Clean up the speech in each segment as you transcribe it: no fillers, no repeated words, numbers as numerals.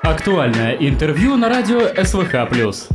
Актуальное интервью на радио СВХ+.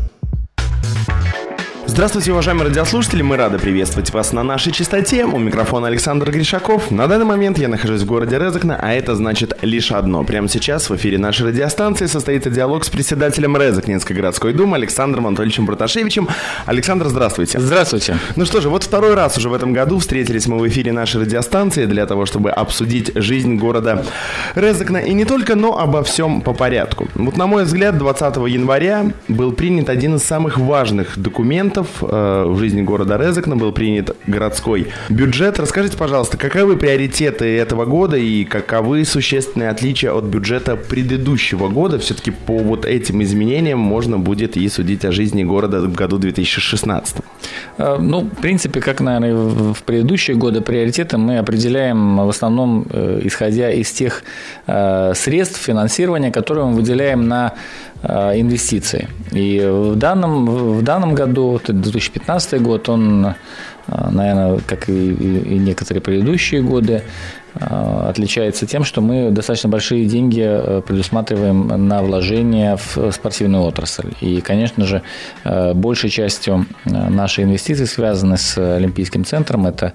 Здравствуйте, уважаемые радиослушатели, мы рады приветствовать вас на нашей частоте. У микрофона Александр Гришаков. На данный момент я нахожусь в городе Резекне, а это значит лишь одно. Прямо сейчас в эфире нашей радиостанции состоится диалог с председателем Резекненской городской думы Александром Анатольевичем Проташевичем. Александр, здравствуйте. Здравствуйте. Ну что же, вот второй раз уже в этом году встретились мы в эфире нашей радиостанции для того, чтобы обсудить жизнь города Резекне. И не только, но обо всем по порядку. Вот на мой взгляд, 20 января был принят один из самых важных документов в жизни города Резекне, был принят городской бюджет. Расскажите, пожалуйста, каковы приоритеты этого года и каковы существенные отличия от бюджета предыдущего года? Все-таки по вот этим изменениям можно будет и судить о жизни города в году 2016. Ну, в принципе, как, наверное, в предыдущие годы, приоритеты мы определяем в основном исходя из тех средств финансирования, которые мы выделяем на инвестиции. И в данном году, 2015 год, он, наверное, как и некоторые предыдущие годы, отличается тем, что мы достаточно большие деньги предусматриваем на вложения в спортивную отрасль. И, конечно же, большей частью наши инвестиции связаны с Олимпийским центром. Это,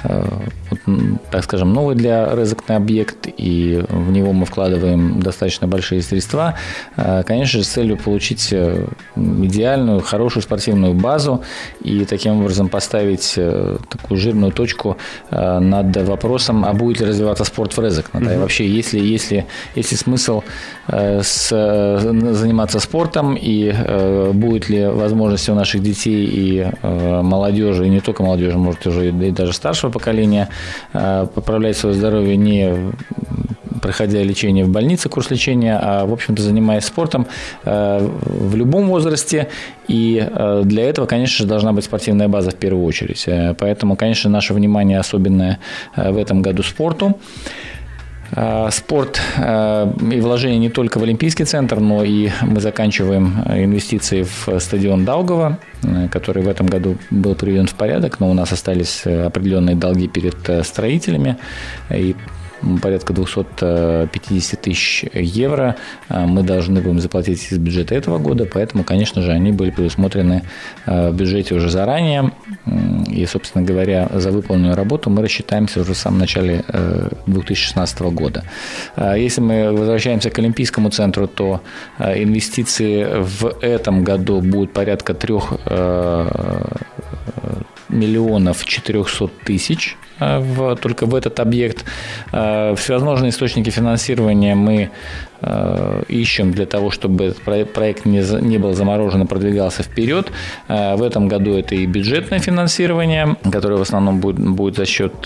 так скажем, новый для Резекне объект, и в него мы вкладываем достаточно большие средства. Конечно же, с целью получить идеальную, хорошую спортивную базу и таким образом поставить такую жирную точку над вопросом, а будет ли развиваться спорт в Резекне. Да, и вообще, есть ли смысл заниматься спортом, и будет ли возможность у наших детей и молодежи, и не только молодежи, может, уже и даже старшего поколения, поправлять свое здоровье, не проходя лечение в больнице, курс лечения, а, в общем-то, занимаясь спортом в любом возрасте. И для этого, конечно же, должна быть спортивная база в первую очередь. Поэтому, конечно, наше внимание особенное в этом году спорту. Спорт и вложения не только в Олимпийский центр, но и мы заканчиваем инвестиции в стадион Даугава, который в этом году был приведен в порядок, но у нас остались определенные долги перед строителями, и порядка 250 тысяч евро мы должны будем заплатить из бюджета этого года, поэтому, конечно же, они были предусмотрены в бюджете уже заранее, и, собственно говоря, за выполненную работу мы рассчитаемся уже в самом начале 2016 года. Если мы возвращаемся к Олимпийскому центру, то инвестиции в этом году будут порядка 3 миллионов 400 тысяч только в этот объект. Всевозможные источники финансирования мы ищем для того, чтобы этот проект не был заморожен и продвигался вперед. В этом году это и бюджетное финансирование, которое в основном будет за счет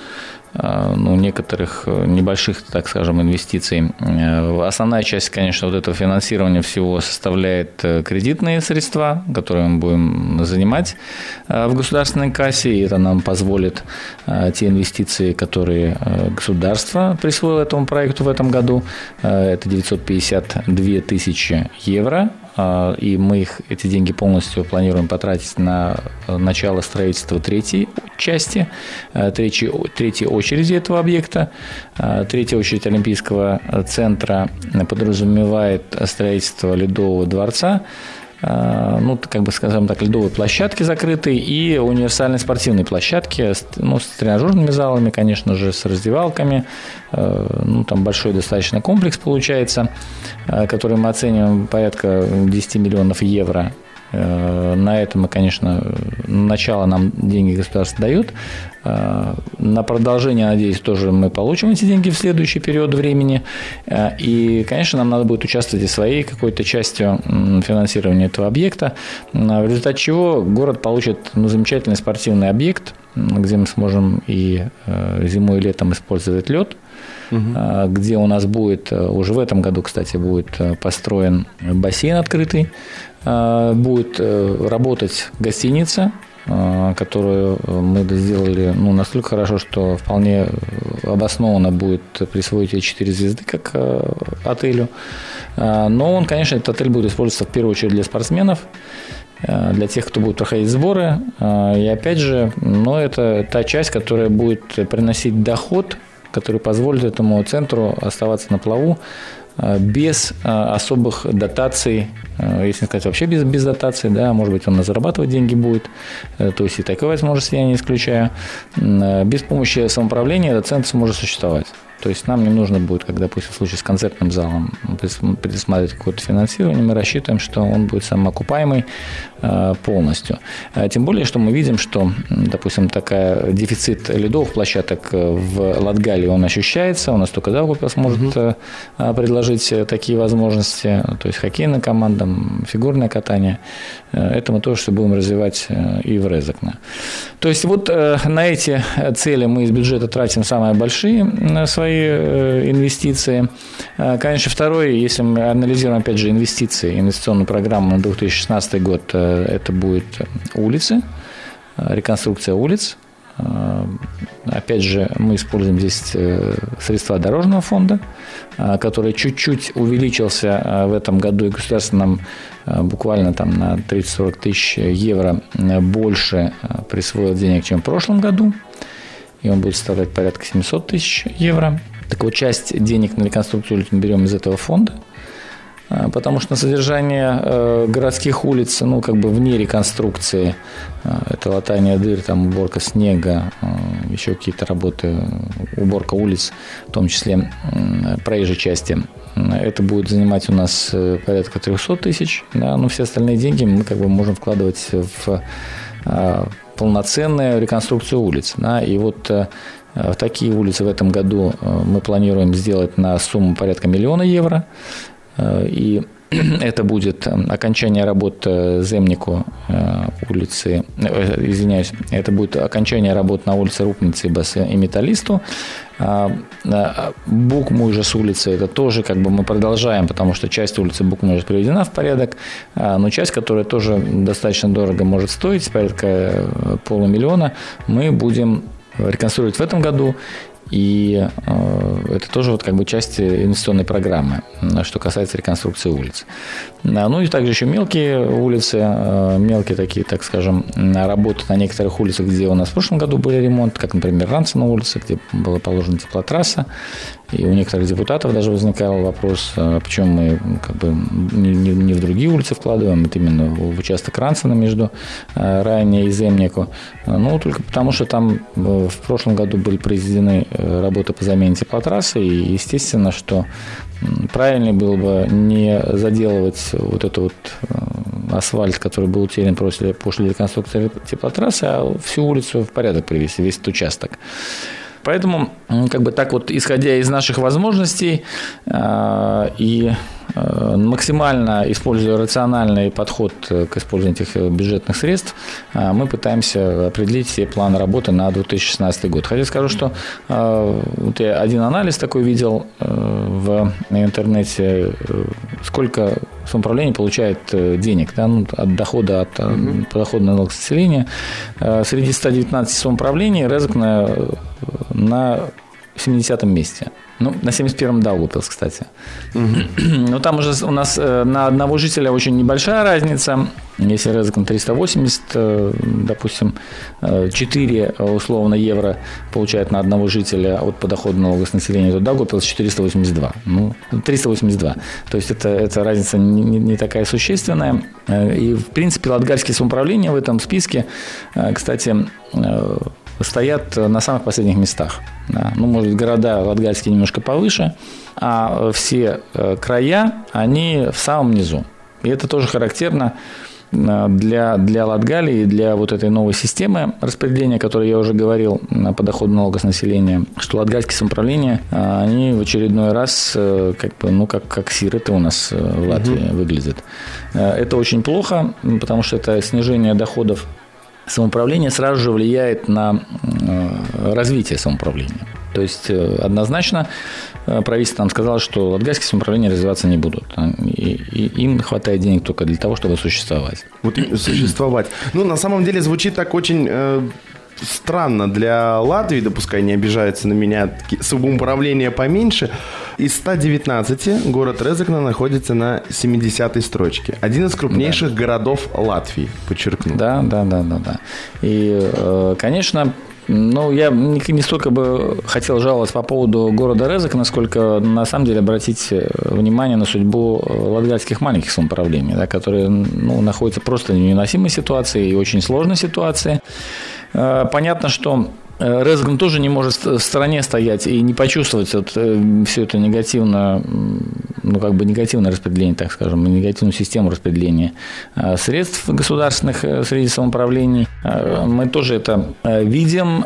некоторых небольших, так скажем, инвестиций. Основная часть, конечно, вот этого финансирования всего составляет кредитные средства, которые мы будем занимать в государственной кассе, и это нам позволит те инвестиции, которые государство присвоило этому проекту в этом году, это 952 тысячи евро, и мы эти деньги полностью планируем потратить на начало строительства третьей части, третьей очереди этого объекта. Третья очередь Олимпийского центра подразумевает строительство Ледового дворца, скажем так, ледовой площадки закрытой и универсальной спортивной площадки, с тренажерными залами, конечно же, с раздевалками. Там большой достаточно комплекс получается, который мы оцениваем порядка 10 миллионов евро. На это мы, конечно, начало нам деньги государство дает. На продолжение, надеюсь, тоже мы получим эти деньги в следующий период времени. И, конечно, нам надо будет участвовать и своей какой-то частью финансирования этого объекта, в результате чего город получит замечательный спортивный объект, где мы сможем и зимой, и летом использовать лед, где у нас будет, уже в этом году, кстати, будет построен бассейн открытый, будет работать гостиница, которую мы сделали настолько хорошо, что вполне обоснованно будет присвоить ей 4 звезды как отелю. Но он, конечно, этот отель будет использоваться в первую очередь для спортсменов, для тех, кто будет проходить сборы. И опять же, это та часть, которая будет приносить доход который позволит этому центру оставаться на плаву без особых дотаций, если не сказать вообще без дотаций, да, может быть, он зарабатывать деньги будет, то есть и такой возможности я не исключаю. Без помощи самоуправления этот центр сможет существовать. То есть нам не нужно будет, как, допустим, в случае с концертным залом, предусматривать какое-то финансирование, мы рассчитываем, что он будет самоокупаемый полностью. Тем более, что мы видим, что, допустим, такой дефицит ледовых площадок в Латгалии, он ощущается, у нас только Даугавпилс может предложить такие возможности, то есть хоккейным командам, фигурное катание. Это мы тоже все будем развивать и в Резекне. То есть вот на эти цели мы из бюджета тратим самые большие свои инвестиции. Конечно, второе, если мы анализируем, опять же, инвестиционную программу на 2016 год, это будет улицы, реконструкция улиц. Опять же, мы используем здесь средства дорожного фонда, который чуть-чуть увеличился в этом году и государственным буквально там на 30-40 тысяч евро больше присвоил денег, чем в прошлом году. И он будет составлять порядка 700 тысяч евро. Так вот, часть денег на реконструкцию улиц мы берем из этого фонда, потому что на содержание городских улиц, ну, как бы вне реконструкции, это латание дыр, там, уборка снега, еще какие-то работы, уборка улиц, в том числе проезжей части, это будет занимать у нас порядка 300 тысяч, да, но все остальные деньги мы как бы можем вкладывать в полноценную реконструкцию улиц. Да, и вот такие улицы в этом году мы планируем сделать на сумму порядка 1 миллиона евро. И это будет окончание работ Земнику улицы, извиняюсь, это будет окончание работ на улице Рупницы и Металлисту. Букму с улицы, это тоже как бы мы продолжаем, потому что часть улицы Букму уже приведена в порядок, но часть, которая тоже достаточно дорого может стоить, порядка 500 000, мы будем реконструировать в этом году. И это тоже вот как бы часть инвестиционной программы, что касается реконструкции улиц. Ну и также еще мелкие улицы, мелкие такие, так скажем, работы на некоторых улицах, где у нас в прошлом году были ремонт, как, например, Ранцина улица, где была положена теплотрасса. И у некоторых депутатов даже возникал вопрос, почему мы как бы не в другие улицы вкладываем, это именно в участок Ранцина между Райне и Земнику. Ну, только потому, что там в прошлом году были произведены работы по замене теплотрассы, и естественно, что правильнее было бы не заделывать вот этот вот асфальт, который был утерян после реконструкции теплотрассы, а всю улицу в порядок привести, весь этот участок. Поэтому, как бы так вот, исходя из наших возможностей и максимально используя рациональный подход к использованию этих бюджетных средств, мы пытаемся определить все планы работы на 2016 год. Хотя скажу, что вот я один анализ такой видел в интернете, сколько самоуправление получает денег, да, ну, от дохода, от подоходного налога с населения. Среди 119 самоуправлений Резекне на 70-м месте. Ну, на 71-м Даугавпилс, кстати. Но там уже у нас на одного жителя очень небольшая разница. Если Резекне 380, допустим, 4 условно евро получает на одного жителя от подоходного налога с населения, то Даугавпилс 482. Ну, 382. То есть это разница не такая существенная. И, в принципе, латгальские самоуправления в этом списке, кстати, стоят на самых последних местах. Да. Ну, может быть, города латгальские немножко повыше, а все края, они в самом низу. И это тоже характерно для Латгалии, для вот этой новой системы распределения, о которой я уже говорил, на подоходный налог с населения, что латгальские самоуправления, они в очередной раз как бы, ну, как сироты у нас в Латвии выглядят. Это очень плохо, потому что это снижение доходов самоуправление сразу же влияет на развитие самоуправления. То есть однозначно правительство нам сказало, что латгальские самоуправления развиваться не будут. И им хватает денег только для того, чтобы существовать. Вот существовать. Ну, на самом деле звучит так очень странно для Латвии, да пускай не обижаются на меня, самоуправление поменьше. Из 119 город Резекне находится на 70-й строчке. Один из крупнейших городов Латвии, подчеркну. Да. И, конечно, Ну, я не столько бы хотел жаловаться по поводу города Резекне, насколько на самом деле обратить внимание на судьбу латгальских маленьких самоуправлений, да, которые находятся просто в невыносимой ситуации и очень сложной ситуации. Понятно, что Резекне тоже не может в стороне стоять и не почувствовать все это негативное распределение, так скажем, негативную систему распределения средств государственных среди самоуправлений. Мы тоже это видим.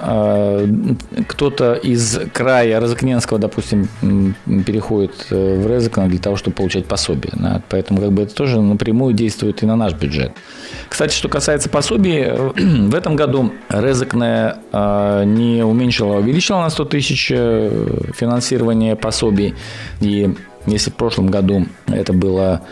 Кто-то из края Резекненского, допустим, переходит в Резекне для того, чтобы получать пособие. Да? Поэтому это тоже напрямую действует и на наш бюджет. Кстати, что касается пособий, в этом году Резекне не уменьшила, а увеличила на 100 тысяч финансирование пособий. И если в прошлом году это было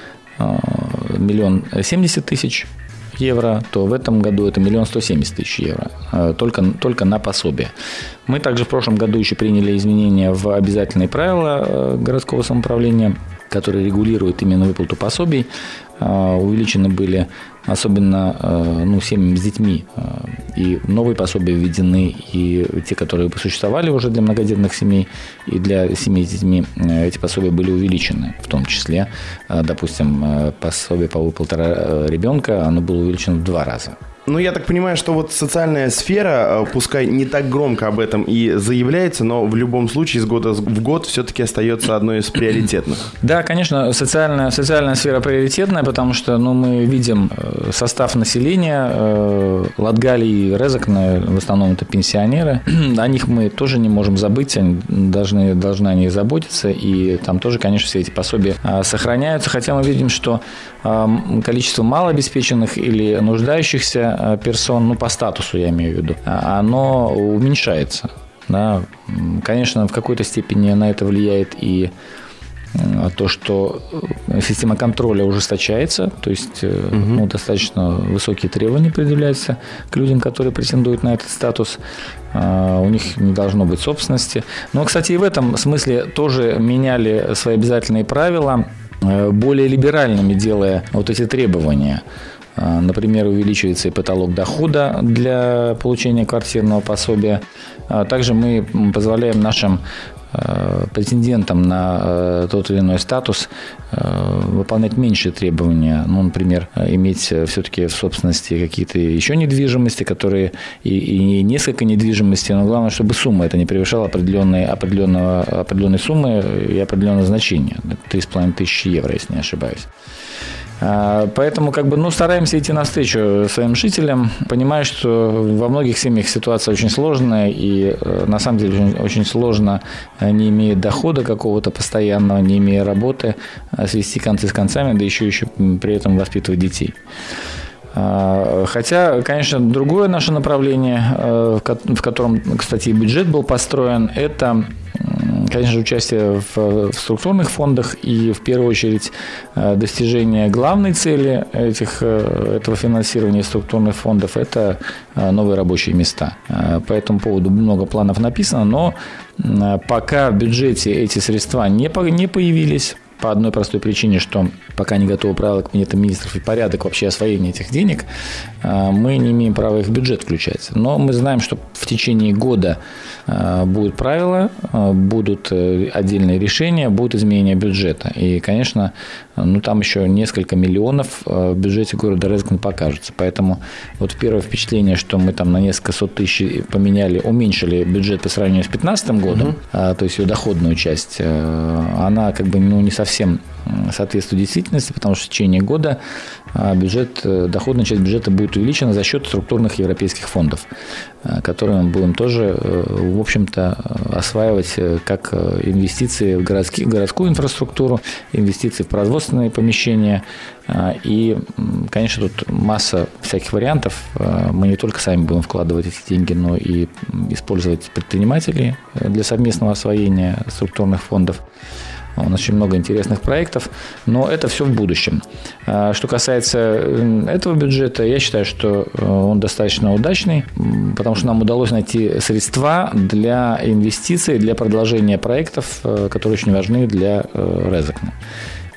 1 070 000 евро, то в этом году это 1 170 000 евро только на пособие. Мы также в прошлом году еще приняли изменения в обязательные правила городского самоуправления, которые регулируют именно выплату пособий. Увеличены были особенно семьям с детьми, и новые пособия введены, и те, которые существовали уже для многодетных семей, и для семей с детьми, эти пособия были увеличены, в том числе, допустим, пособие по выплате ребенка, оно было увеличено в 2 раза. Ну, я так понимаю, что вот социальная сфера, пускай не так громко об этом и заявляется, но в любом случае из года в год все-таки остается одной из приоритетных. Да, конечно, социальная сфера приоритетная, потому что мы видим состав населения Латгалии и Резекне, в основном это пенсионеры. О них мы тоже не можем забыть, они должны о них заботиться, и там тоже, конечно, все эти пособия сохраняются, хотя мы видим, что количество малообеспеченных или нуждающихся персон, по статусу я имею в виду, оно уменьшается. Да. Конечно, в какой-то степени на это влияет и то, что система контроля ужесточается, то есть достаточно высокие требования предъявляются к людям, которые претендуют на этот статус. У них не должно быть собственности. Но, кстати, и в этом смысле тоже меняли свои обязательные правила, более либеральными делая вот эти требования. Например, увеличивается и потолок дохода для получения квартирного пособия. Также мы позволяем нашим претендентам на тот или иной статус выполнять меньшие требования. Например, иметь все-таки в собственности какие-то еще недвижимости, которые и несколько недвижимостей, но главное, чтобы сумма это не превышала определенной суммы и определенного значения. 3500 евро, если не ошибаюсь. Поэтому стараемся идти навстречу своим жителям, понимая, что во многих семьях ситуация очень сложная, и на самом деле очень сложно, не имея дохода какого-то постоянного, не имея работы, свести концы с концами, да еще при этом воспитывать детей. Хотя, конечно, другое наше направление, в котором, кстати, и бюджет был построен, это, конечно, участие в структурных фондах и, в первую очередь, достижение главной цели этого финансирования структурных фондов – это новые рабочие места. По этому поводу много планов написано, но пока в бюджете эти средства не появились, по одной простой причине, что пока не готовы правила Кабинета министров и порядок вообще освоения этих денег, мы не имеем права их в бюджет включать. Но мы знаем, что в течение года будут правила, будут отдельные решения, будут изменения бюджета. И, конечно, там еще несколько миллионов в бюджете города Резекне покажется. Поэтому вот первое впечатление, что мы там на несколько сот тысяч уменьшили бюджет по сравнению с 2015 годом, то есть ее доходную часть, она не совсем соответствует действительности, потому что в течение года доходная часть бюджета будет увеличена за счет структурных европейских фондов, которые мы будем тоже, в общем-то, осваивать как инвестиции в городскую инфраструктуру, инвестиции в производственные помещения. И, конечно, тут масса всяких вариантов. Мы не только сами будем вкладывать эти деньги, но и использовать предпринимателей для совместного освоения структурных фондов. У нас очень много интересных проектов, но это все в будущем. Что касается этого бюджета, я считаю, что он достаточно удачный, потому что нам удалось найти средства для инвестиций, для продолжения проектов, которые очень важны для Резекне.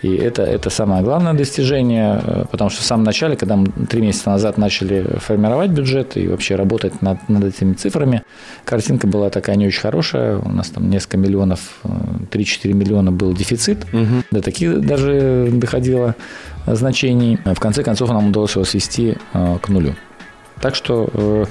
И это самое главное достижение, потому что в самом начале, когда мы 3 месяца назад начали формировать бюджет и вообще работать над этими цифрами, картинка была такая не очень хорошая. У нас там несколько миллионов, 3-4 миллиона был дефицит. До таких даже доходило значений. В конце концов, нам удалось его свести к нулю. Так что,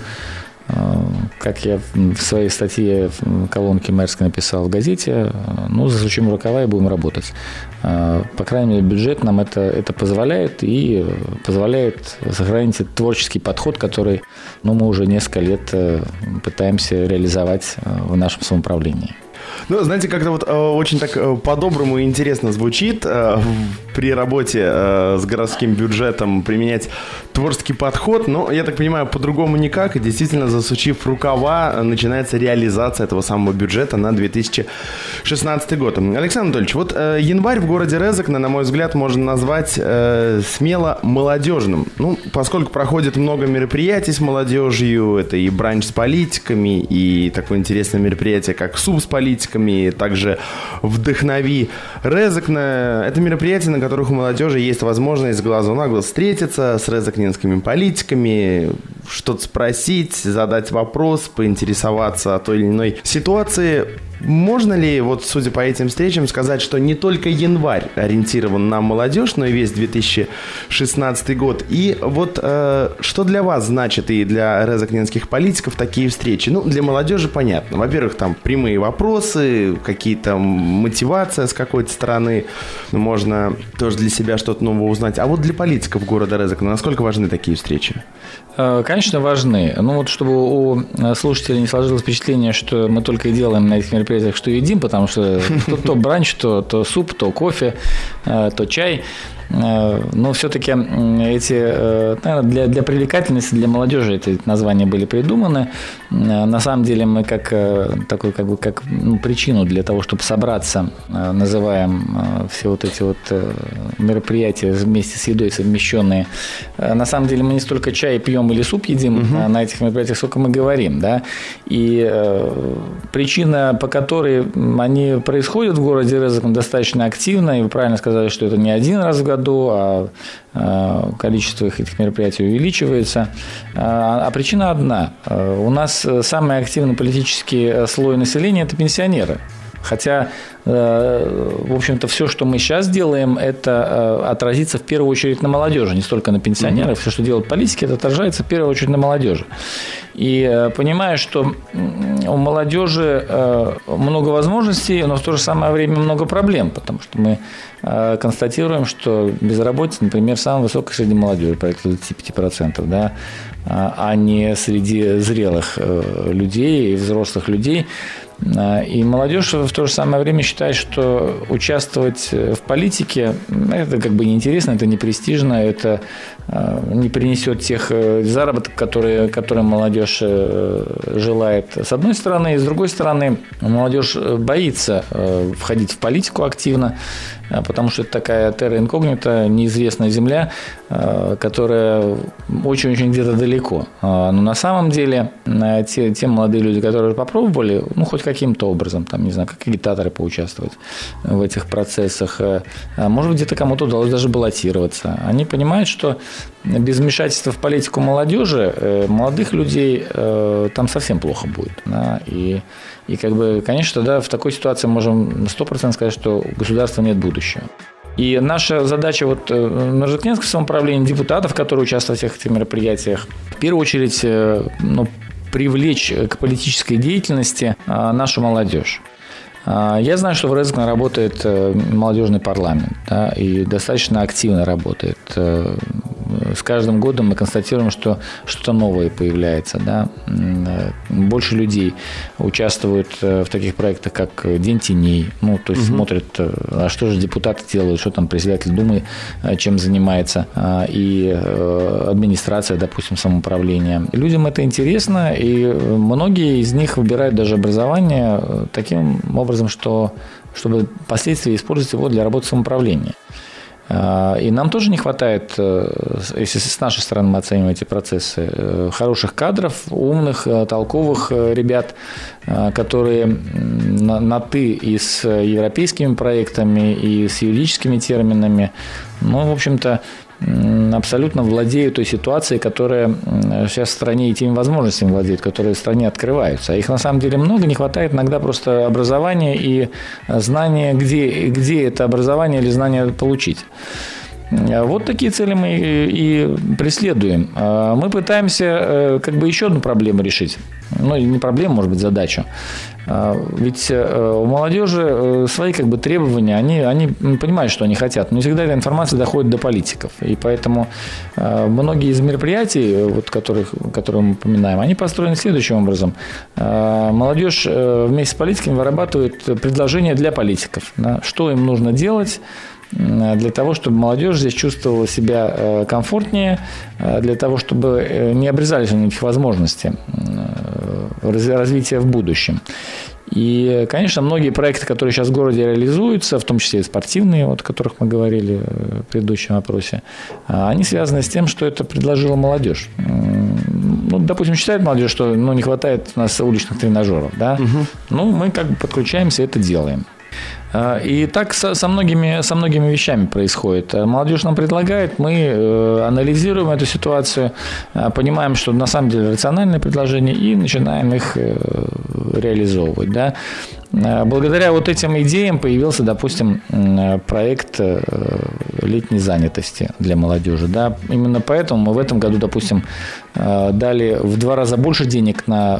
как я в своей статье в колонке мэрской написал в газете, засучим рукава и будем работать. По крайней мере, бюджет нам это позволяет и позволяет сохранить этот творческий подход, который мы уже несколько лет пытаемся реализовать в нашем самоуправлении. Знаете, как-то вот очень так по-доброму и интересно звучит при работе с городским бюджетом применять творческий подход, но, я так понимаю, по-другому никак, и действительно, засучив рукава, начинается реализация этого самого бюджета на 2016 год. Александр Анатольевич, вот январь в городе Резекне, на мой взгляд, можно назвать смело молодежным. Поскольку проходит много мероприятий с молодежью, это и бранч с политиками, и такое интересное мероприятие, как суп с политиками, также «Вдохнови Резекне». Это мероприятия, на которых у молодежи есть возможность с глазу на глаз встретиться с резекненскими политиками, что-то спросить, задать вопрос, поинтересоваться о той или иной ситуации. Можно ли, вот судя по этим встречам, сказать, что не только январь ориентирован на молодежь, но и весь 2016 год? И вот что для вас значит и для резекненских политиков такие встречи? Для молодежи понятно. Во-первых, там прямые вопросы, какие-то мотивация с какой-то стороны. Можно тоже для себя что-то новое узнать. А вот для политиков города Резекне насколько важны такие встречи? Конечно, важны. Чтобы у слушателей не сложилось впечатление, что мы только и делаем на этих мероприятиях, что едим, потому что то бранч, то суп, то кофе, то чай. Но все-таки наверное, для привлекательности, для молодежи эти названия были придуманы. На самом деле мы как причину для того, чтобы собраться, называем все вот эти вот мероприятия вместе с едой совмещенные. На самом деле мы не столько чай пьем или суп едим на этих мероприятиях, сколько мы говорим. Да? И причина, по которой они происходят в городе Резекне, достаточно активно, и вы правильно сказали, что это не один раз в году, а количество этих мероприятий увеличивается. А причина одна. У нас самый активный политический слой населения – это пенсионеры. Хотя, в общем-то, все, что мы сейчас делаем, это отразится в первую очередь на молодежи, не столько на пенсионерах. Все, что делают политики, это отражается в первую очередь на молодежи. И понимая, что у молодежи много возможностей, но в то же самое время много проблем, потому что мы констатируем, что безработица, например, самая высокая среди молодежи, порядка 25%, да, а не среди зрелых людей и взрослых людей. И молодежь в то же самое время считает, что участвовать в политике – это неинтересно, это не престижно, это не принесет тех заработок, которые молодежь желает, с одной стороны. И с другой стороны, молодежь боится входить в политику активно, потому что это такая терра инкогнита, неизвестная земля, которая очень-очень где-то далеко. Но на самом деле те молодые люди, которые попробовали, хоть каким-то образом, там, не знаю, как агитаторы поучаствовать в этих процессах, может быть, где-то кому-то удалось даже баллотироваться. Они понимают, что без вмешательства в политику молодежи, молодых людей там совсем плохо будет. Да? И конечно, да, в такой ситуации можем 100% сказать, что у государства нет будущего. И наша задача на Резекненском самоуправлении депутатов, которые участвуют в всех этих мероприятиях, в первую очередь привлечь к политической деятельности нашу молодежь. Я знаю, что в Резекне работает молодежный парламент, да, и достаточно активно работает. С каждым годом мы констатируем, что что-то новое появляется. Да. Больше людей участвуют в таких проектах, как «День теней». То есть смотрят, а что же депутаты делают, что там председатель Думы чем занимается, и администрация, допустим, самоуправления. Людям это интересно, и многие из них выбирают даже образование таким образом, чтобы впоследствии использовать его для работы самоуправления. И нам тоже не хватает, если с нашей стороны мы оцениваем эти процессы, хороших кадров, умных, толковых ребят, которые на «ты» и с европейскими проектами, и с юридическими терминами, в общем-то, абсолютно владеют той ситуацией, которая сейчас в стране, и теми возможностями владеют, которые в стране открываются. А их на самом деле много, не хватает иногда просто образования и знания, где это образование или знание получить. Вот такие цели мы и преследуем. Мы пытаемся еще одну проблему решить. Не проблему, может быть, задачу. Ведь у молодежи свои требования, они понимают, что они хотят, но не всегда эта информация доходит до политиков. И поэтому многие из мероприятий, которые мы упоминаем, они построены следующим образом. Молодежь вместе с политиками вырабатывает предложения для политиков. Что им нужно делать для того, чтобы молодежь здесь чувствовала себя комфортнее, для того, чтобы не обрезались у них возможности развития в будущем. И, конечно, многие проекты, которые сейчас в городе реализуются, в том числе и спортивные, о которых мы говорили в предыдущем вопросе, они связаны с тем, что это предложила молодежь. Допустим, считает молодежь, что не хватает у нас уличных тренажеров, да? Мы подключаемся и это делаем. И так со многими вещами происходит. Молодежь нам предлагает, мы анализируем эту ситуацию, понимаем, что на самом деле рациональные предложения, и начинаем их реализовывать. Да? Благодаря этим идеям появился, допустим, проект летней занятости для молодежи. Да? Именно поэтому мы в этом году, допустим, дали в 2 раза больше денег на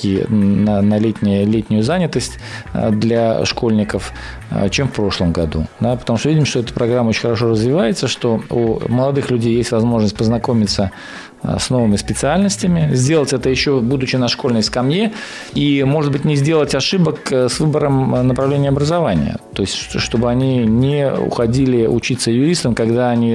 на летнюю занятость для школьников, чем в прошлом году. Да? Потому что видим, что эта программа очень хорошо развивается, что у молодых людей есть возможность познакомиться с новыми специальностями, сделать это еще будучи на школьной скамье, и, может быть, не сделать ошибок с выбором направления образования. То есть, чтобы они не уходили учиться юристам, когда они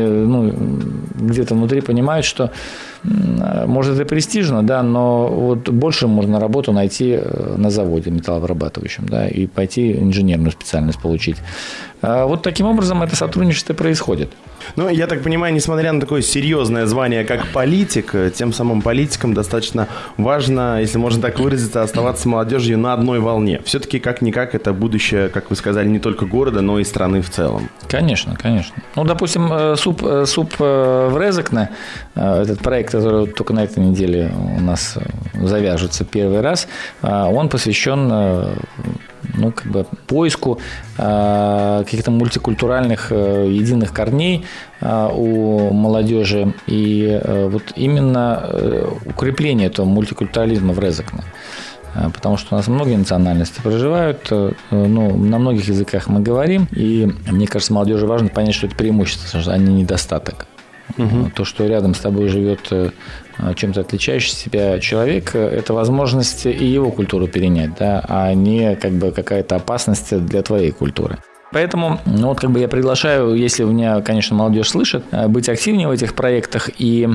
где-то внутри понимают, что, может, это престижно, да, но больше можно работу найти на заводе металлообрабатывающем, да, и пойти инженерную специальность получить. Таким образом это сотрудничество происходит. Я так понимаю, несмотря на такое серьезное звание, как политик, тем самым политикам достаточно важно, если можно так выразиться, оставаться с молодежью на одной волне. Все-таки, как-никак, это будущее, как вы сказали, не только города, но и страны в целом. Конечно, конечно. Допустим, СУП в Резекне, этот проект, который только на этой неделе у нас завяжется первый раз, он посвящен поиску каких-то мультикультуральных единых корней у молодежи и именно укрепление этого мультикультурализма в Резекне. Потому что у нас многие национальности проживают, на многих языках мы говорим, и мне кажется, молодежи важно понять, что это преимущество, что они недостаток. То, что рядом с тобой живет чем-то отличающий себя человек, это возможность и его культуру перенять, да, а не какая-то опасность для твоей культуры. Поэтому я приглашаю, если у меня, конечно, молодежь слышит, быть активнее в этих проектах. И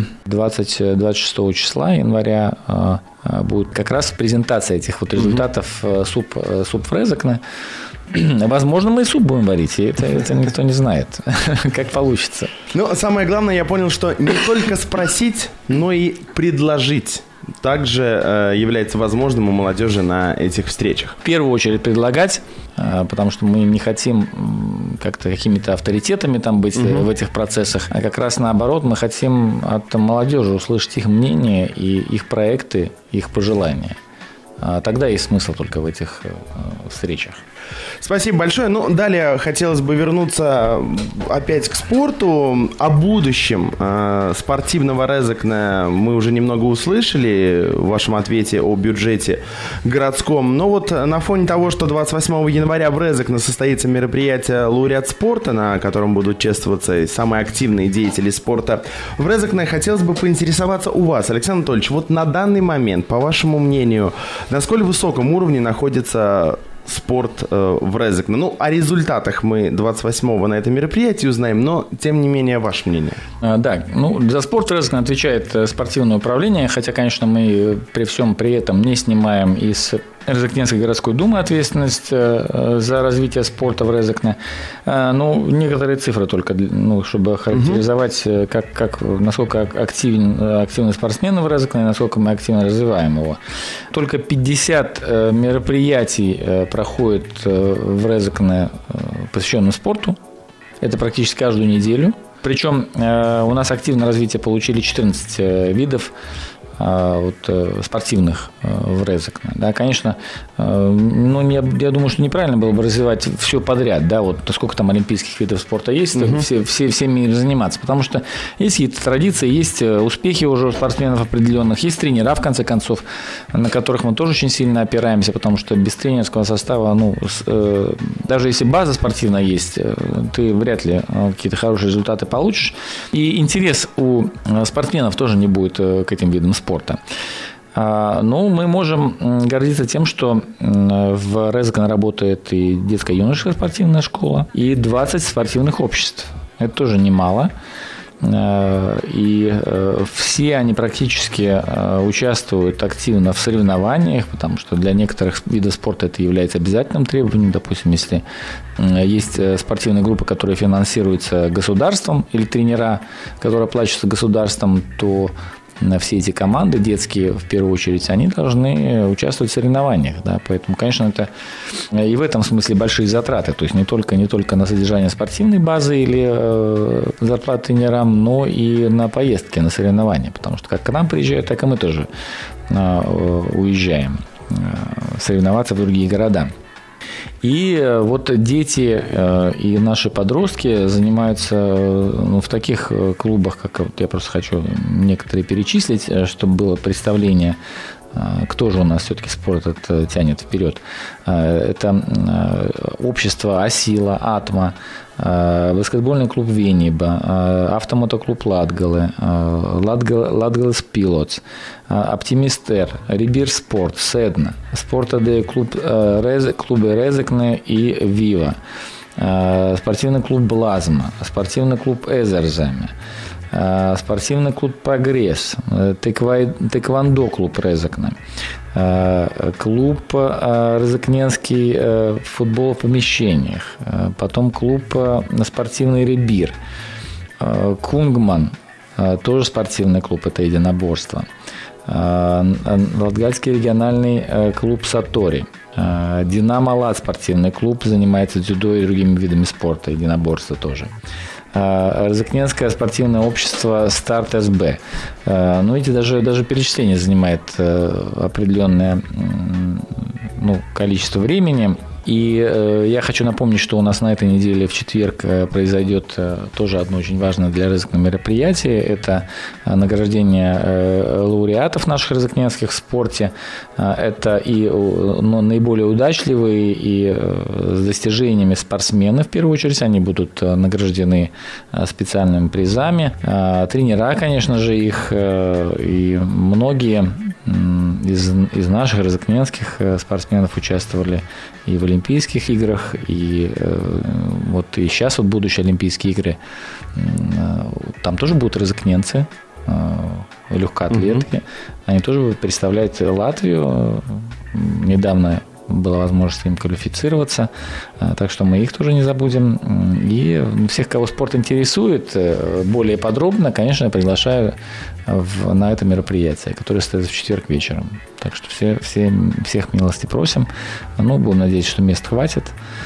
26 числа января будет как раз презентация этих результатов СУП в Резекне. Возможно, мы и суп будем варить, и это никто не знает, как получится. Самое главное, я понял, что не только спросить, но и предложить также является возможным у молодежи на этих встречах. В первую очередь предлагать, потому что мы не хотим как-то какими-то авторитетами быть в этих процессах, а как раз наоборот, мы хотим от молодежи услышать их мнение и их проекты, их пожелания. Тогда есть смысл только в этих встречах. Спасибо большое. Далее хотелось бы вернуться опять к спорту. О будущем спортивного Резекне мы уже немного услышали в вашем ответе о бюджете городском. Но на фоне того, что 28 января в Резекне состоится мероприятие «Лауреат спорта», на котором будут чествоваться самые активные деятели спорта в Резекне, хотелось бы поинтересоваться у вас, Александр Анатольевич, на данный момент, по вашему мнению, на сколь высоком уровне находится спорт в Резекне? О результатах мы 28-го на этом мероприятии узнаем, но, тем не менее, ваше мнение. Да, за спорт в Резекне отвечает спортивное управление, хотя, конечно, мы при всем при этом не снимаем из Резакненской городской думы ответственность за развитие спорта в Резакне. Некоторые цифры только, чтобы характеризовать, насколько активны спортсмены в Резакне, насколько мы активно развиваем его. Только 50 мероприятий проходит в Резакне, посвященных спорту. Это практически каждую неделю. Причем у нас активное развитие получили 14 видов спортивных в Резакне. Да, конечно, я думаю, что неправильно было бы развивать все подряд, да, сколько там олимпийских видов спорта есть, всеми заниматься, потому что есть какие-то традиции, есть успехи уже у спортсменов определенных, есть тренера, в конце концов, на которых мы тоже очень сильно опираемся, потому что без тренерского состава, даже если база спортивная есть, ты вряд ли какие-то хорошие результаты получишь, и интерес у спортсменов тоже не будет к этим видам спорта. Но мы можем гордиться тем, что в Резакне работает и детская юношеская спортивная школа, и 20 спортивных обществ. Это тоже немало. И все они практически участвуют активно в соревнованиях, потому что для некоторых видов спорта это является обязательным требованием. Допустим, если есть спортивные группы, которые финансируются государством, или тренера, которые оплачиваются государством, то все эти команды детские, в первую очередь, они должны участвовать в соревнованиях. Да? Поэтому, конечно, это и в этом смысле большие затраты. То есть не только на содержание спортивной базы или зарплаты тренерам, но и на поездки, на соревнования. Потому что как к нам приезжают, так и мы тоже уезжаем соревноваться в другие города. И дети и наши подростки занимаются в таких клубах, как я просто хочу некоторые перечислить, чтобы было представление, кто же у нас все-таки спорт этот тянет вперед. Это общество «Асила», «Атма», баскетбольный клуб «Вениба», автомотоклуб «Латгалы», «Латгалес Пилотс», «Оптимистер», «Рибир Спорт», «Седна», «Спорт-АД», клубы «Резакне» и «Вива», спортивный клуб «Блазма», спортивный клуб «Эзерземе», спортивный клуб «Прогресс», тэквондо клуб Резакне, клуб резакненский футбол в помещениях, потом клуб спортивный «Рибир», «Кунгман», тоже спортивный клуб, это единоборство, Латгальский региональный клуб «Сатори», «Динамо Лат» спортивный клуб, занимается дзюдо и другими видами спорта, единоборства тоже. Резакненское спортивное общество «Старт СБ». Видите, даже перечисление занимает определенное количество времени. И я хочу напомнить, что у нас на этой неделе в четверг произойдет тоже одно очень важное для Резакне мероприятие. Это награждение лауреатов наших резакненских в спорте. Это и наиболее удачливые и с достижениями спортсмены, в первую очередь, они будут награждены специальными призами. Тренера, конечно же, их, и многие из наших резакненских спортсменов участвовали и в Олимпийских играх, и и сейчас будущие Олимпийские игры, там тоже будут резакненцы, легкоатлетки, они тоже будут представлять Латвию. Недавно была возможность им квалифицироваться, так что мы их тоже не забудем. И всех, кого спорт интересует, более подробно, конечно, я приглашаю на это мероприятие, которое состоится в четверг вечером. Так что всех милости просим. Будем надеяться, что мест хватит.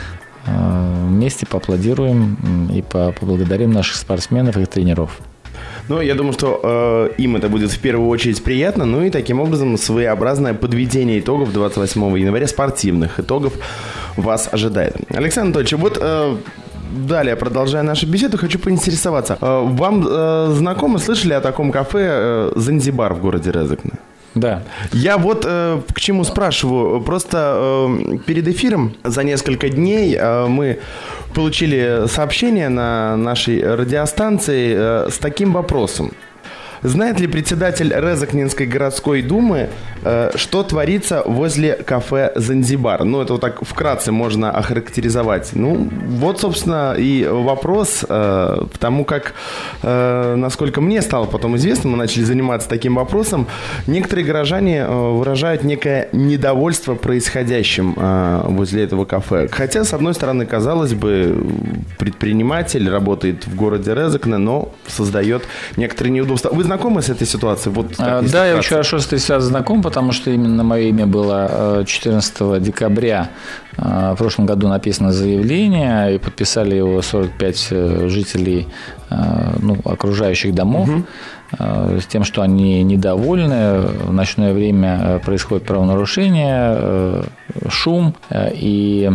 Вместе поаплодируем и поблагодарим наших спортсменов и их тренеров. Я думаю, что им это будет в первую очередь приятно, и таким образом своеобразное подведение итогов 28 января, спортивных итогов вас ожидает. Александр Анатольевич, далее, продолжая нашу беседу, хочу поинтересоваться. Вам знакомы, слышали о таком кафе «Занзибар» в городе Резакне? Да. Я к чему спрашиваю. Просто перед эфиром за несколько дней мы получили сообщение на нашей радиостанции с таким вопросом. Знает ли председатель Резакненской городской думы, что творится возле кафе «Занзибар»? Ну, это вот так вкратце можно охарактеризовать. Ну, вот, собственно, и вопрос, потому как, насколько мне стало потом известно, мы начали заниматься таким вопросом, некоторые горожане выражают некое недовольство происходящим возле этого кафе. Хотя, с одной стороны, казалось бы, предприниматель работает в городе Резакне, но создает некоторые неудобства. Вы знакомы с этой ситуацией? Вот, так, да, я очень хорошо с этой связью знаком, потому что именно мое имя было 14 декабря в прошлом году написано заявление, и подписали его 45 жителей окружающих домов. С тем, что они недовольны, в ночное время происходит правонарушение, шум и,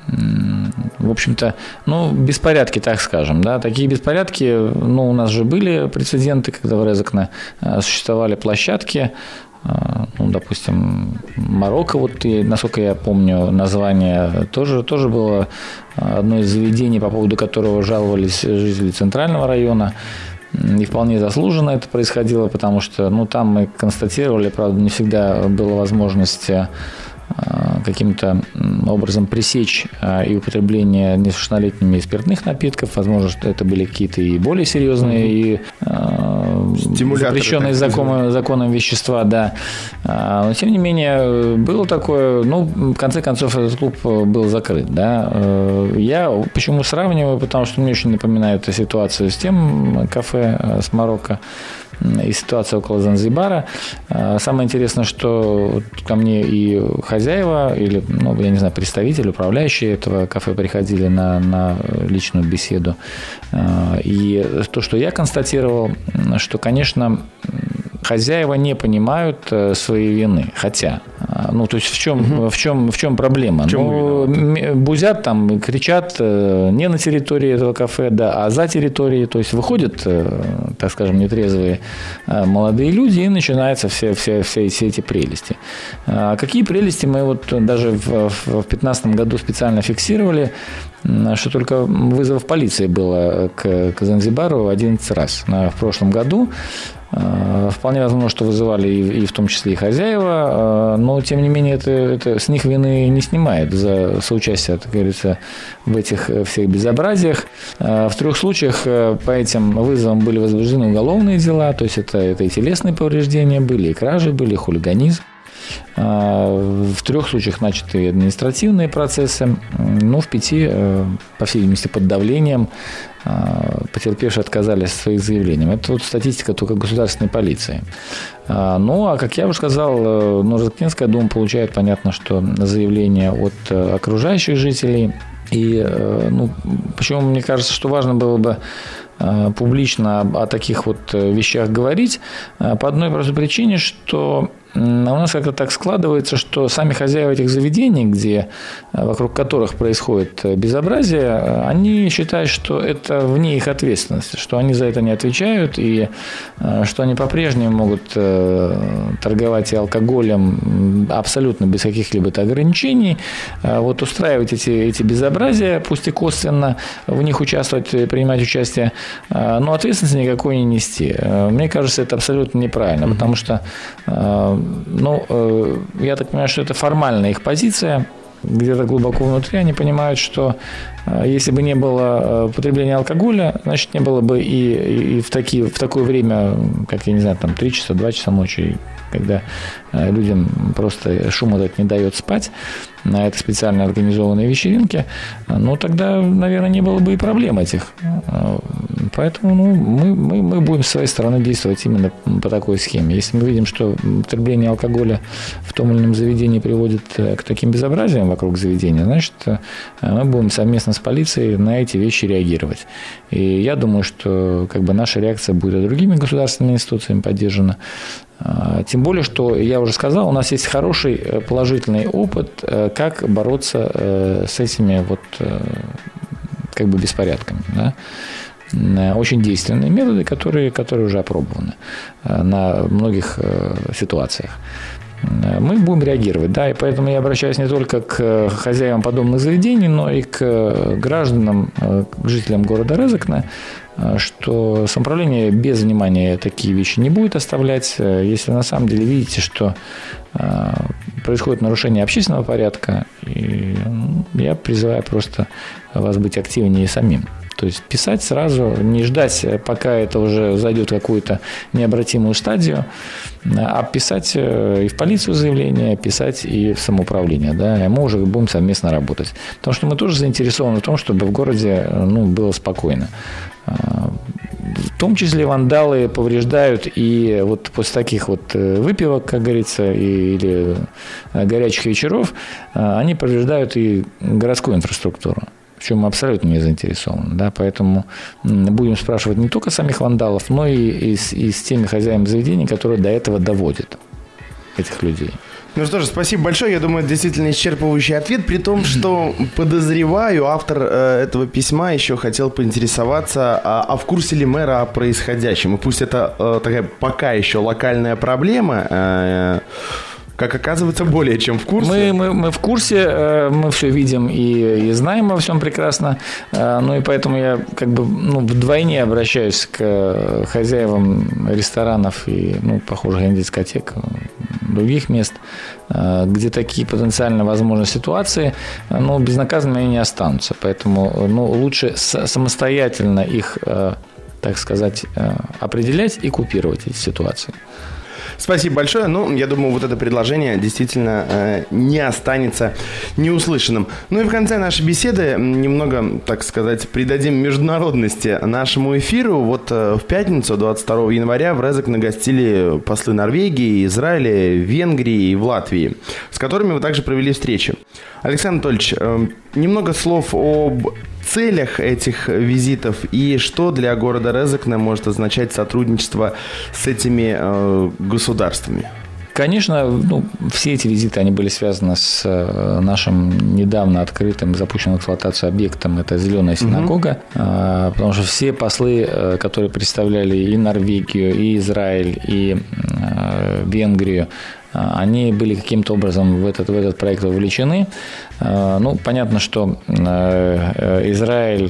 в общем-то, беспорядки, так скажем. Да. Такие беспорядки, у нас же были прецеденты, когда в Резакне существовали площадки, допустим, Марокко, насколько я помню, название тоже было одно из заведений, по поводу которого жаловались жители Центрального района. И вполне заслуженно это происходило, потому что там мы констатировали, правда, не всегда была возможность каким-то образом пресечь и употребление несовершеннолетними спиртных напитков. Возможно, что это были какие-то и более серьезные, и запрещенные законом вещества, да. Но, тем не менее, было такое, в конце концов, этот клуб был закрыт, да. Я почему сравниваю, потому что мне очень напоминает эта ситуация с тем кафе с Марокко, и ситуация около Занзибара. Самое интересное, что ко мне и хозяева, или, я не знаю, представители, управляющие этого кафе приходили на личную беседу. И то, что я констатировал, что, конечно, хозяева не понимают своей вины. Хотя, то есть в чем проблема? Бузят там, кричат не на территории этого кафе, да, а за территорией. То есть выходят, так скажем, нетрезвые молодые люди, и начинаются все эти прелести. Какие прелести мы даже в 2015 году специально фиксировали, что только вызовов полиции было к Занзибару 11 раз в прошлом году. Вполне возможно, что вызывали и в том числе и хозяева, но, тем не менее, это с них вины не снимает за соучастие, так говорится, в этих всех безобразиях. В 3 случаях по этим вызовам были возбуждены уголовные дела, то есть это и телесные повреждения были, и кражи были, и хулиганизм. В 3 случаях начаты административные процессы, в 5, по всей видимости, под давлением потерпевшие отказались от своих заявлений. Это статистика только государственной полиции. А как я уже сказал, Резакненская дума получает, понятно, что заявления от окружающих жителей. И почему мне кажется, что важно было бы публично о таких вещах говорить, по одной простой причине, что у нас как-то так складывается, что сами хозяева этих заведений, вокруг которых происходит безобразие, они считают, что это вне их ответственности, что они за это не отвечают, и что они по-прежнему могут торговать и алкоголем абсолютно без каких-либо ограничений, устраивать эти безобразия, пусть и косвенно в них участвовать, принимать участие, но ответственности никакой не нести. Мне кажется, это абсолютно неправильно, потому что я так понимаю, что это формальная их позиция. Где-то глубоко внутри они понимают, что если бы не было употребления алкоголя, значит, не было бы и в такое время, как, я не знаю, 3 часа, 2 часа ночи, когда людям просто шум этот не дает спать на этой специально организованной вечеринке, тогда, наверное, не было бы и проблем этих. Поэтому мы будем с своей стороны действовать именно по такой схеме. Если мы видим, что употребление алкоголя в том или ином заведении приводит к таким безобразиям вокруг заведения, значит, мы будем совместно с полицией на эти вещи реагировать. И я думаю, что наша реакция будет и другими государственными институциями поддержана. Тем более, что, я уже сказал, у нас есть хороший положительный опыт, как бороться с этими беспорядками. Да? Очень действенные методы, которые уже опробованы на многих ситуациях. мы будем реагировать. Да, и поэтому я обращаюсь не только к хозяевам подобных заведений, но и к гражданам, к жителям города Рязанка, что самоуправление без внимания такие вещи не будет оставлять. Если на самом деле видите, что происходит нарушение общественного порядка, и я призываю просто вас быть активнее самим. То есть писать сразу, не ждать, пока это уже зайдет в какую-то необратимую стадию, а писать и в полицию заявление, писать и в самоуправление. Да, и мы уже будем совместно работать. Потому что мы тоже заинтересованы в том, чтобы в городе было спокойно. В том числе вандалы повреждают и вот после таких вот выпивок, как говорится, или горячих вечеров, они повреждают и городскую инфраструктуру. В чем мы абсолютно не заинтересованы. Да? Поэтому будем спрашивать не только самих вандалов, но и с теми хозяевами заведений, которые до этого доводят этих людей. Ну что же, спасибо большое. Я думаю, это действительно исчерпывающий ответ, при том, что, подозреваю, автор этого письма еще хотел поинтересоваться, а в курсе ли мэра о происходящем? И пусть это такая пока еще локальная проблема, как оказывается, более чем в курсе. Мы в курсе, мы все видим и знаем во всем прекрасно. Ну и поэтому я как бы вдвойне обращаюсь к хозяевам ресторанов и похожих дискотек, других мест, где такие потенциально возможные ситуации, безнаказанными они не останутся. Поэтому лучше самостоятельно их, так сказать, определять и купировать эти ситуации. Спасибо большое. Я думаю, вот это предложение действительно не останется неуслышанным. Ну и в конце нашей беседы немного, так сказать, придадим международности нашему эфиру. Вот в пятницу, 22 января, в Рязанке гостили послы Норвегии, Израиля, Венгрии и в Латвии, с которыми вы также провели встречи. Александр Анатольевич, немного слов об целях этих визитов и что для города Рязанка может означать сотрудничество с этими государствами? Конечно, все эти визиты, они были связаны с нашим недавно открытым, запущенным в эксплуатацию объектом, это «Зеленая синагога», потому что все послы, которые представляли и Норвегию, и Израиль, и Венгрию, они были каким-то образом в этот проект вовлечены. Понятно, что Израиль,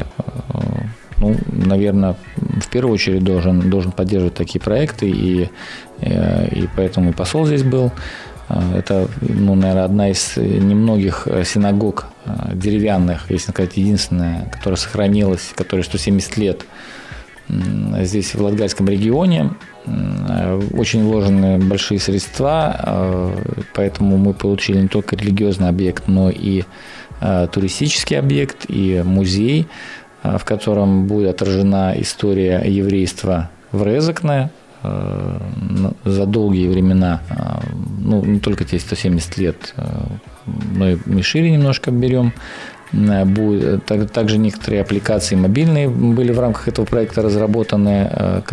наверное, в первую очередь должен поддерживать такие проекты, и поэтому посол здесь был. Это, наверное, одна из немногих синагог деревянных, если сказать, единственная, которая сохранилась, которая 170 лет здесь, в Латгальском регионе. Очень вложены большие средства, поэтому мы получили не только религиозный объект, но и туристический объект, и музей, в котором будет отражена история еврейства в Рязанке за долгие времена, не только те 170 лет, но и мы шире немножко берем. Также некоторые аппликации мобильные были в рамках этого проекта разработаны,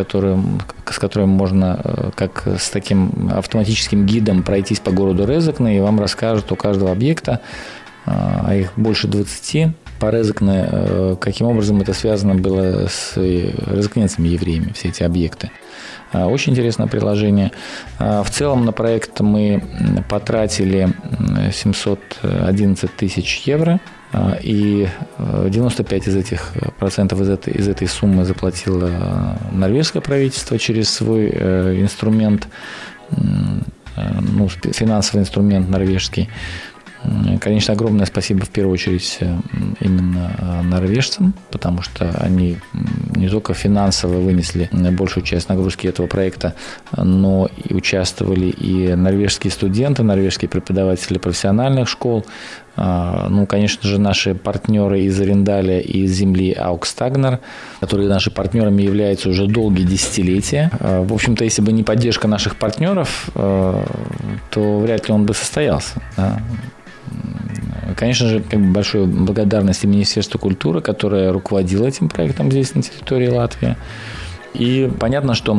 с которыми можно, как с таким автоматическим гидом, пройтись по городу Рязанка, и вам расскажут у каждого объекта, а их больше 20, по Рязанке, каким образом это связано было с рязанкненцами, евреями, все эти объекты. Очень интересное приложение. В целом на проект мы потратили 711 тысяч евро, и 95% из этой суммы заплатило норвежское правительство через свой инструмент, финансовый инструмент норвежский. Конечно, огромное спасибо в первую очередь именно норвежцам, потому что они не только финансово вынесли большую часть нагрузки этого проекта, но и участвовали и норвежские студенты, норвежские преподаватели профессиональных школ, конечно же, наши партнеры из Арендаля и из земли Аукстагнер, которые нашими партнерами являются уже долгие десятилетия. В общем-то, если бы не поддержка наших партнеров, то вряд ли он бы состоялся. Да. Конечно же, большую благодарность и Министерству культуры, которое руководило этим проектом здесь, на территории Латвии. И понятно, что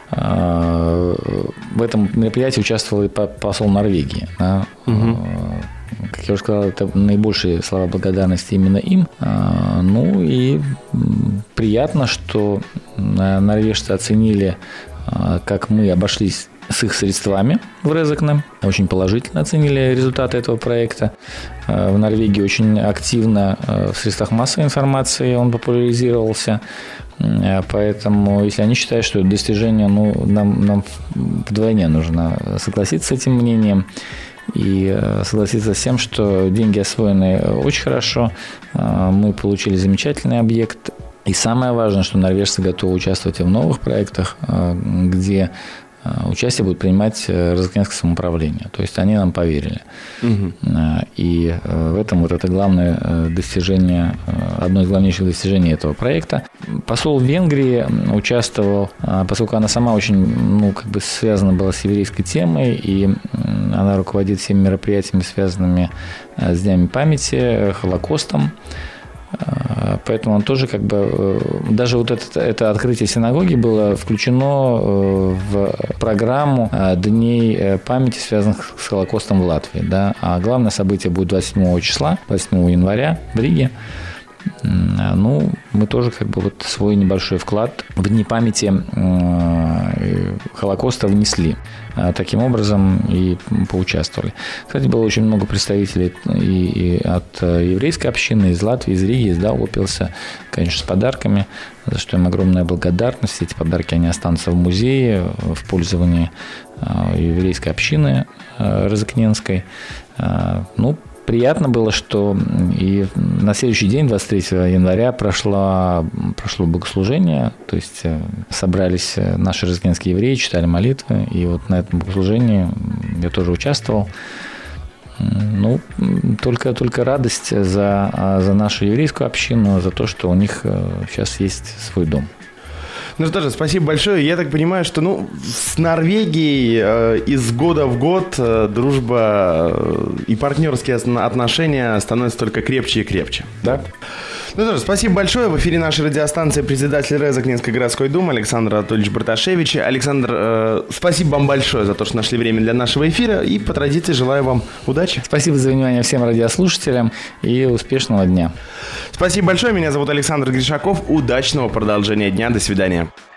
в этом мероприятии участвовал и посол Норвегии. Да. Как я уже сказал, это наибольшие слова благодарности именно им. И приятно, что норвежцы оценили, как мы обошлись с их средствами в Резекне. Очень положительно оценили результаты этого проекта. В Норвегии очень активно в средствах массовой информации он популяризировался. Поэтому, если они считают, что это достижение, нам вдвойне нужно согласиться с этим мнением и согласиться с тем, что деньги освоены очень хорошо, мы получили замечательный объект. И самое важное, что норвежцы готовы участвовать и в новых проектах, где участие будет принимать Резекненское самоуправление. То есть они нам поверили. И в этом это главное достижение, одно из главнейших достижений этого проекта. Посол в Венгрии участвовал, поскольку она сама очень связана была с еврейской темой, и она руководит всеми мероприятиями, связанными с Днями памяти, Холокостом. Поэтому он тоже даже вот это открытие синагоги было включено в программу Дней памяти, связанных с Холокостом в Латвии. Да? А главное событие будет 27 числа, 27 января в Риге. Мы тоже свой небольшой вклад в Дни памяти Холокоста внесли. Таким образом и поучаствовали. Кстати, было очень много представителей и от еврейской общины, из Латвии, из Риги, из Даугавпилса, конечно, с подарками, за что им огромная благодарность. Эти подарки, они останутся в музее, в пользовании еврейской общины Резекненской. Приятно было, что и на следующий день, 23 января, прошло богослужение, то есть собрались наши резекненские евреи, читали молитвы, и вот на этом богослужении я тоже участвовал. Только радость за нашу еврейскую общину, за то, что у них сейчас есть свой дом. Ну что же, спасибо большое. Я так понимаю, что с Норвегией из года в год дружба и партнерские отношения становятся только крепче и крепче. Да? Ну что же, спасибо большое. В эфире нашей радиостанции председатель Резекненской городской думы Александр Анатольевич Барташевич. Александр, спасибо вам большое за то, что нашли время для нашего эфира. И по традиции желаю вам удачи. Спасибо за внимание всем радиослушателям и успешного дня. Спасибо большое. Меня зовут Александр Гришаков. Удачного продолжения дня. До свидания.